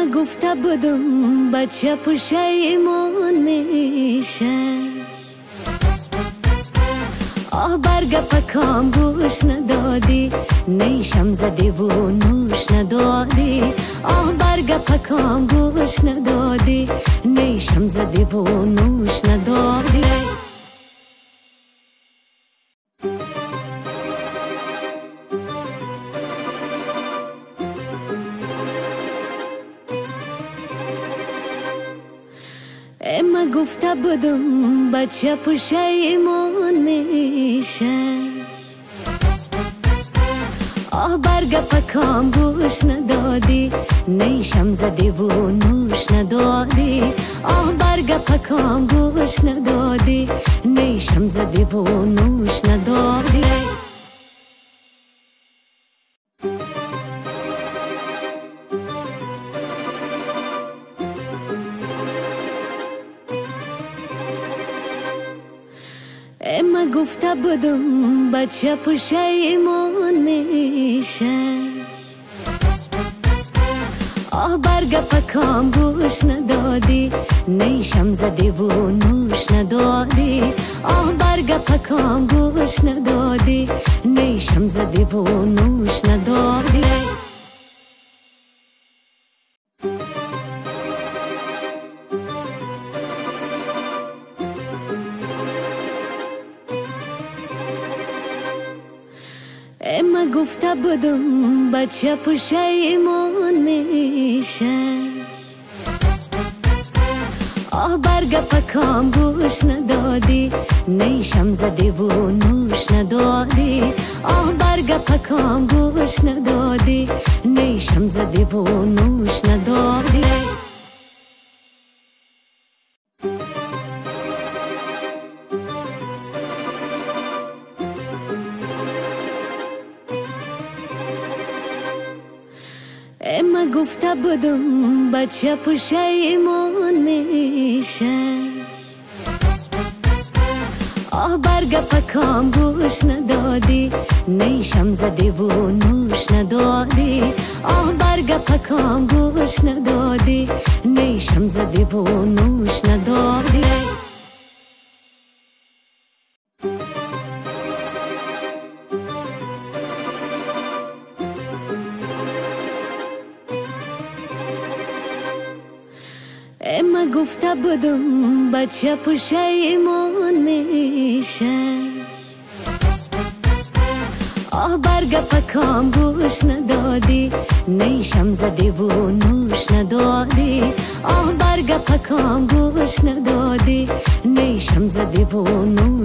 اما گفته بودم بچه پشیمان میشه، برگ پکام گوش ندادی، نیشم زدی و نوش ندادی. برگ پکام گوش ندادی، نیشم زدی و نوش ندادی. اما گفته بودم بچه پشیمان میشه، برگ پکام گوش ندادی، نیشم زدی و نوش ندادی. برگ پکام گوش ندادی، نیشم زدی و نوش ندادی. اما گفته بودم بچه پشیمان میشه، برگ پکام گوش ندادی، نیشم زدی و نوش ندادی. برگ پکام گوش ندادی، نیشم زدی و نوش ندادی. اما گفته بودم بچه پشیمان میشه، برگ پکام گوش ندادی، نیشم زدی و نوش ندادی. برگ پکام گوش ندادی، نیشم زدی و نوش ندادی. اما گفته بودم بچه پشیمان میشه، برگ پکام گوش ندادی، نیشم زدی و نوش ندادی. برگ پکام گوش ندادی، نیشم زدی و نوش ندادی. اما گفته بودم بچه پشیمان میشه، برگ پکام گوش ندادی، نیشم زدی و نوش ندادی. برگ پکام گوش ندادی، نیشم زدی و نوش